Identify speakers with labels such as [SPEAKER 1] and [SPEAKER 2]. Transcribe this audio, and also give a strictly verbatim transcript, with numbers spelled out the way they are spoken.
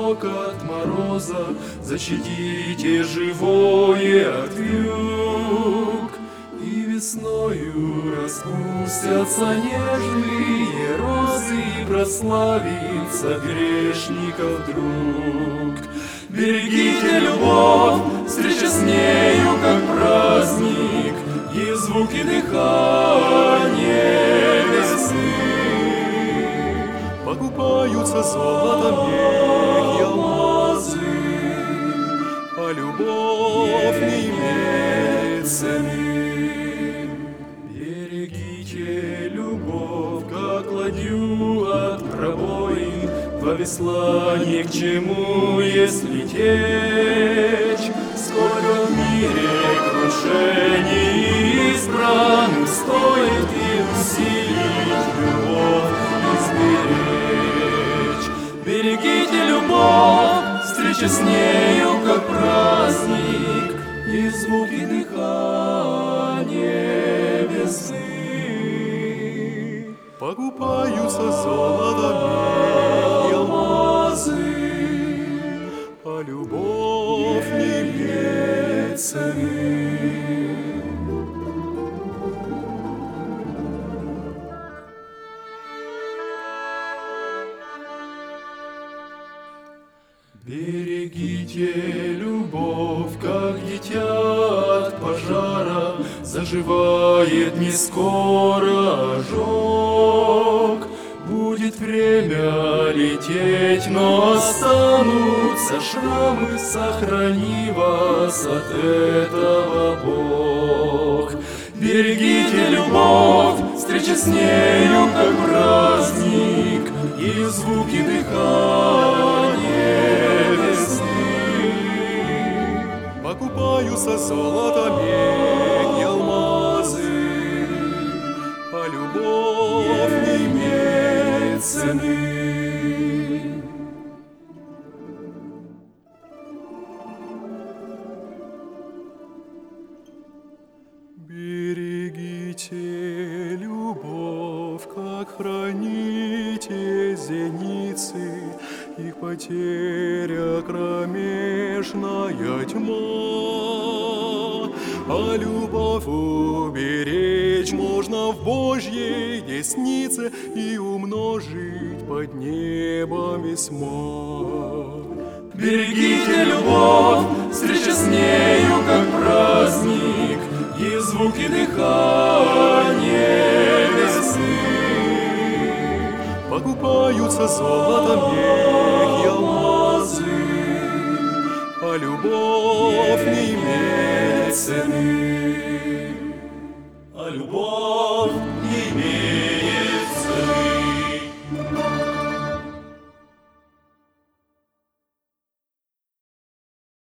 [SPEAKER 1] цветок от мороза, защитите живое от вьюг. И весною распустятся нежные розы, и прославится грешников друг. Берегите любовь, встреча с нею как праздник, и звуки дыхания весны.
[SPEAKER 2] Покупаются золотом медь и алмазы, а любовь не имеет цены.
[SPEAKER 1] Берегите любовь, как ладью от пробоин, во весла ни к чему, если течь. Сколько в мире крушений избранных, стоит и усилить любовь изберечь. Берегите любовь, встреча с нею как праздник, и звуки дыхания весны.
[SPEAKER 2] Покупаются золотом медь и алмазы, а любовь не имеет цены.
[SPEAKER 1] Берегите любовь, как дитя от пожара, заживает не скоро ожог. Будет время лететь, но останутся шрамы, сохрани вас от этого Бог. Берегите любовь, встреча с нею как праздник, и звуки дыхания весны.
[SPEAKER 2] Покупаются золото, медь и алмазы, а любовь не имеет цены. Берегите любовь, как храните зеницы, их потеря кромешная тьма. А любовь уберечь можно в Божьей деснице и умножить под небом весьма.
[SPEAKER 1] Берегите любовь, встреча с нею как праздник, и звуки дыхания весны.
[SPEAKER 2] Покупаются золотом медь и алмазы, а любовь не имеет цены.
[SPEAKER 1] А любовь не имеет